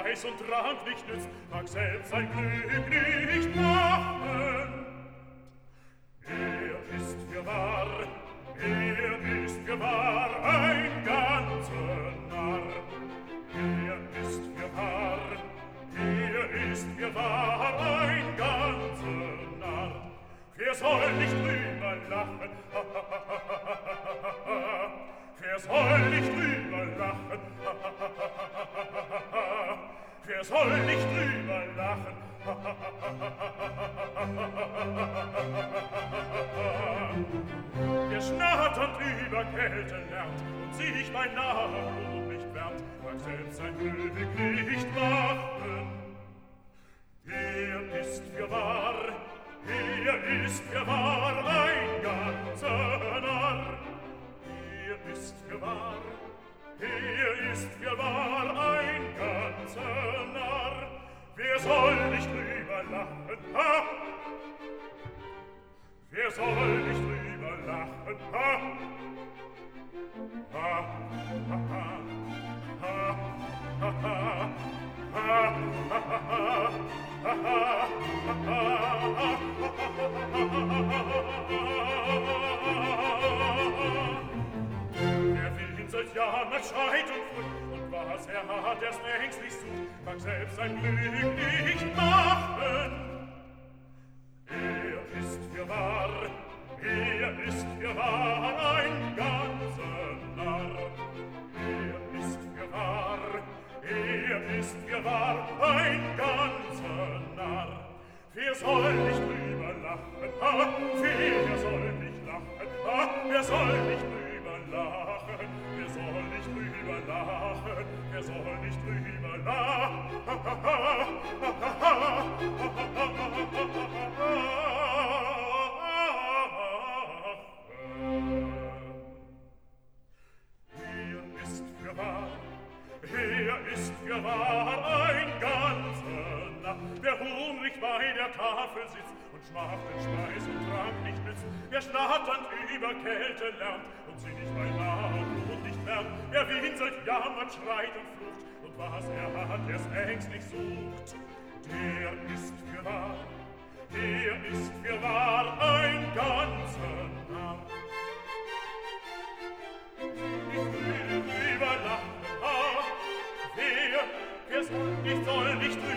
Speis und Trank nicht nützt, mag selbst sein Glück nicht machen. Er ist fürwahr ein ganzer Narr. Er ist fürwahr ein ganzer Narr. Wer soll nicht drüber lachen? Wer soll nicht drüber lachen? Wer soll nicht drüber lachen? Wer schnatternd über Kälte lernt und sich beinahe Blut nicht wärmt, mag selbst sein Glück nicht machen. Er ist fürwahr ein ganzer Narr. Er ist fürwahr ein ganzer Narr. Wer soll nicht drüber lachen, ha? Wer soll nicht drüber lachen, ha? Ha, ha, ha, ha, ha, ha, ha, ha, ha, wer will ihn solch Jahren mal schreit und furcht, und was hat, erst ängstlich sucht, mag selbst sein Glück nicht machen. Er ist fürwahr ein ganzer Narr. Er ist fürwahr ein ganzer Narr. Wer soll nicht drüber lachen? Ah, wer soll nicht lachen? Ah, wer soll nicht drüber lachen? Wer soll nicht drüber lachen? Wer soll nicht drüber lachen? Er ist fürwahr ein ganzer Narr. Wer hungrig bei der Tafel sitzt und schmachtend Speis und Trank nicht nützt, wer schnatternd über Kälte lernt und sie nicht beinahe Blut nicht wärmt, wer wie ihn seit Jammern schreit und flucht und was hat, erst ängstlich sucht, der ist fürwahr ein ganzer Narr. Ich will drüber lachen, wer soll nicht drüber